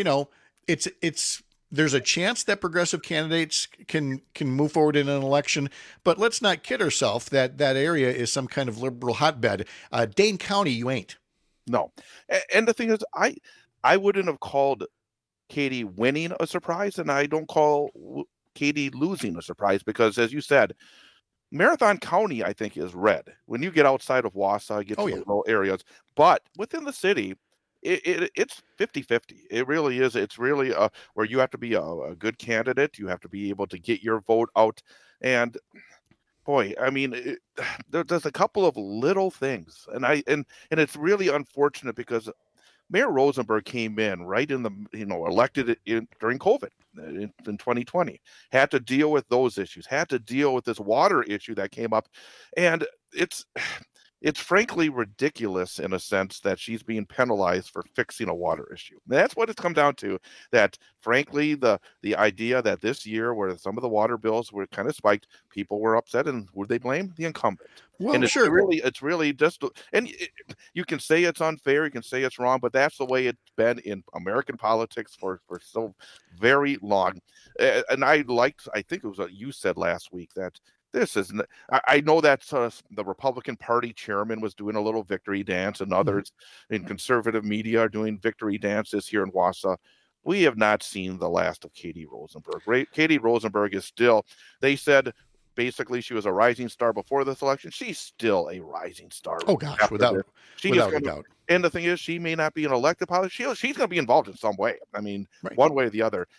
there's a chance that progressive candidates can move forward in an election, but let's not kid ourselves that area is some kind of liberal hotbed. Dane County, you ain't. No. And the thing is, I wouldn't have called Katie winning a surprise, and I don't call Katie losing a surprise, because, as you said, Marathon County, I think, is red. When you get outside of Wausau, get to the rural areas, but within the city, it's 50-50. It really is. It's really where you have to be a good candidate. You have to be able to get your vote out. And boy, I mean, there's a couple of little things, and it's really unfortunate, because Mayor Rosenberg came in right in the, elected during COVID in 2020, had to deal with those issues, had to deal with this water issue that came up, and it's frankly ridiculous in a sense that she's being penalized for fixing a water issue. That's what it's come down to. That frankly, the idea that this year, where some of the water bills were kind of spiked, people were upset, and would they blame the incumbent? Well, and it's really just, and you can say it's unfair, you can say it's wrong, but that's the way it's been in American politics for so very long. And I think it was what you said last week, that this isn't. I know that the Republican Party chairman was doing a little victory dance, and others in conservative media are doing victory dances here in Wausau. We have not seen the last of Katie Rosenberg. Katie Rosenberg is still, they said, basically she was a rising star before this election. She's still a rising star. Oh, gosh, without a doubt. And the thing is, she may not be an elected politician. She's going to be involved in some way. I mean, one way or the other.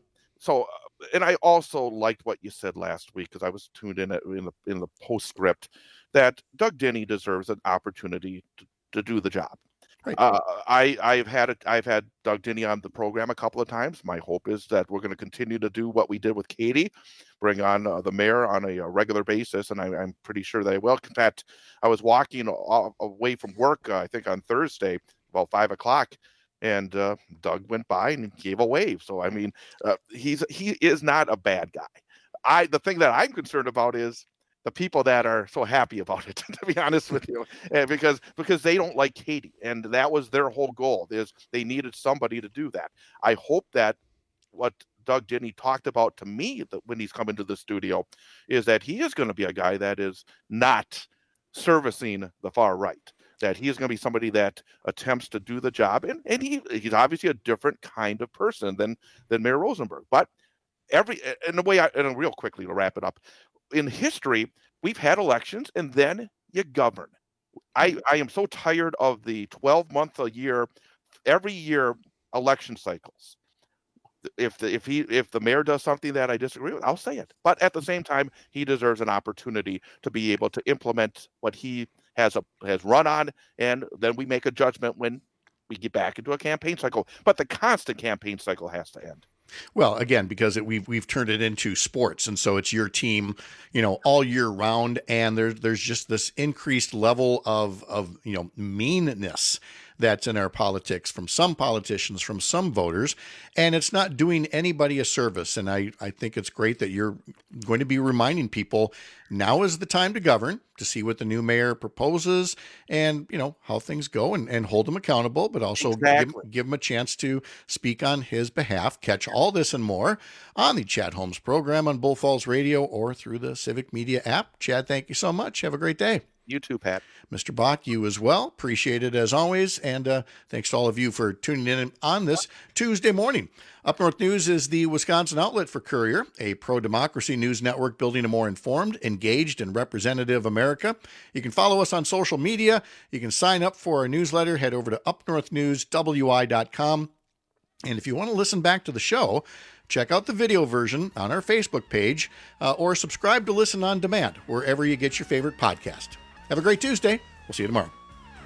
And I also liked what you said last week, because I was tuned in in the postscript, that Doug Denny deserves an opportunity to do the job. Right. I've had Doug Denny on the program a couple of times. My hope is that we're going to continue to do what we did with Katie, bring on the mayor on a regular basis, and I'm pretty sure that I will. In fact, I was walking away from work, I think on Thursday, about 5 o'clock, and Doug went by and gave a wave. So I mean, he is not a bad guy. The thing that I'm concerned about is the people that are so happy about it, to be honest with you, because they don't like Katie, and that was their whole goal, is they needed somebody to do that. I hope that what Doug Denny talked about to me when he's come into the studio is that he is going to be a guy that is not servicing the far right, that he is going to be somebody that attempts to do the job, and he's obviously a different kind of person than Mayor Rosenberg. But and real quickly to wrap it up, in history, we've had elections, and then you govern. I am so tired of the 12-month a year, every year election cycles. If the mayor does something that I disagree with, I'll say it. But at the same time, he deserves an opportunity to be able to implement what he has run on, and then we make a judgment when we get back into a campaign cycle. But the constant campaign cycle has to end. Well, again, because we've turned it into sports, and so it's your team, all year round, and there's just this increased level of meanness that's in our politics from some politicians, from some voters, and it's not doing anybody a service. And I think it's great that you're going to be reminding people now is the time to govern, to see what the new mayor proposes and, how things go and hold them accountable, but also give him a chance to speak on his behalf. Catch all this and more on the Chad Holmes program on Bull Falls Radio or through the Civic Media app. Chad, thank you so much. Have a great day. You too, Pat. Mr. Bach, you as well. Appreciate it as always. And thanks to all of you for tuning in on this Tuesday morning. Up North News is the Wisconsin outlet for Courier, a pro-democracy news network building a more informed, engaged, and representative America. You can follow us on social media. You can sign up for our newsletter. Head over to upnorthnewswi.com. And if you want to listen back to the show, check out the video version on our Facebook page or subscribe to listen on demand wherever you get your favorite podcast. Have a great Tuesday. We'll see you tomorrow.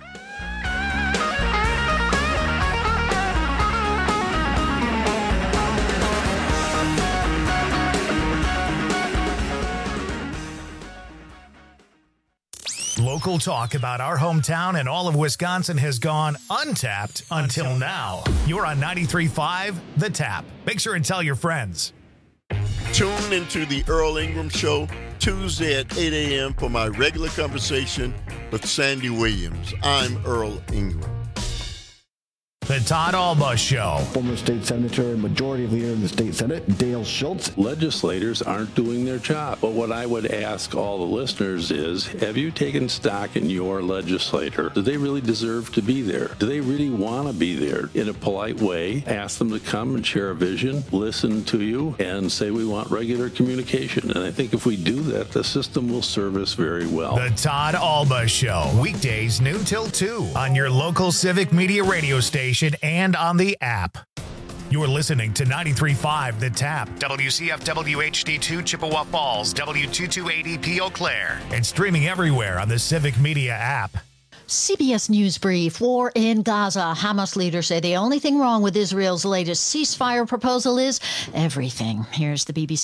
Local talk about our hometown and all of Wisconsin has gone untapped until now. You're on 93.5 The Tap. Make sure and tell your friends. Tune into the Earl Ingram Show Tuesday at 8 a.m. for my regular conversation with Sandy Williams. I'm Earl Ingram. The Todd Alba Show. Former state senator and majority leader in the state senate, Dale Schultz. Legislators aren't doing their job. But what I would ask all the listeners is, have you taken stock in your legislator? Do they really deserve to be there? Do they really want to be there? In a polite way, ask them to come and share a vision, listen to you, and say we want regular communication. And I think if we do that, the system will serve us very well. The Todd Alba Show. Weekdays noon till 2 on your local Civic Media radio station and on the app. You're listening to 93.5 The Tap, WCFW HD2 Chippewa Falls, W228EP Eau Claire, and streaming everywhere on the Civic Media app. CBS News Brief. War in Gaza. Hamas leaders say the only thing wrong with Israel's latest ceasefire proposal is everything. Here's the BBC